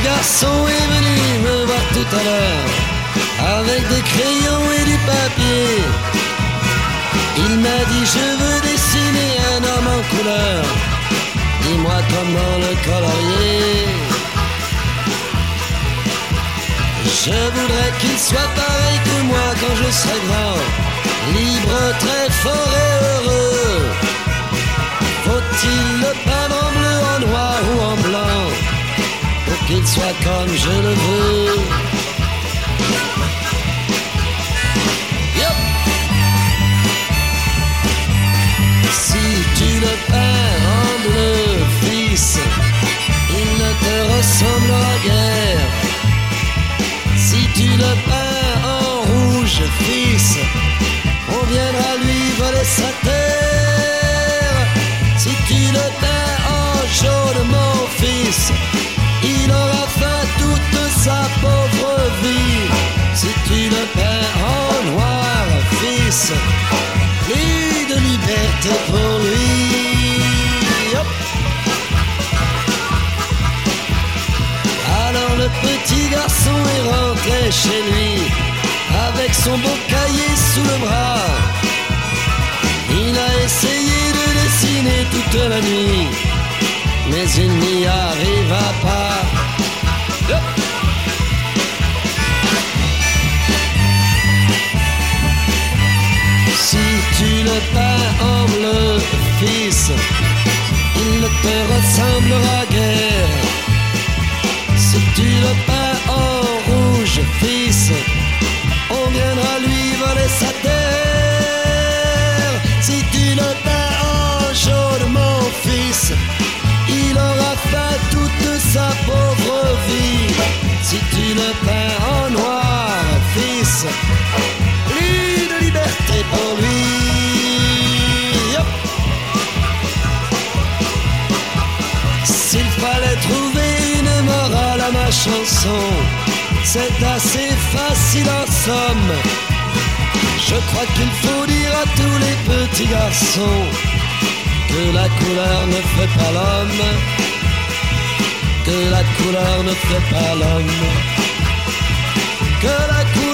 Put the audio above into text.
garçon est venu me voir tout à l'heure avec des crayons et du papier. Il m'a dit je veux dessiner un homme en couleur. Dis-moi comment le colorier. Je voudrais qu'il soit pareil que moi quand je serai grand, libre, très fort et heureux. Faut-il le peindre en bleu, en noir ou en blanc pour qu'il soit comme je le veux? Yep. Si tu le peins en bleu, fils, il ne te ressemblera guère. Si tu le peins en rouge, fils, on viendra lui voler sa terre. Si tu le peins en jaune, mon fils, il aura faim toute sa pauvre vie. Si tu le peins en noir, fils, plus de liberté pour lui. Hop. Alors le petit garçon est rentré chez lui avec son beau cahier sous le bras. Il a essayé de dessiner toute la nuit, mais il n'y arriva pas. Hop. Si tu le peins en bleu, fils, il ne te ressemblera guère. Si tu le peins en rouge, fils, on viendra lui voler sa terre. Si tu le peins en jaune, mon fils, il aura faim toute sa pauvre vie. Si tu le peins en noir, fils, plus de liberté pour lui. Hop. S'il fallait trouver une morale à ma chanson, c'est assez facile en somme. Je crois qu'il faut dire à tous les petits garçons que la couleur ne fait pas l'homme, que la couleur ne fait pas l'homme, que la couleur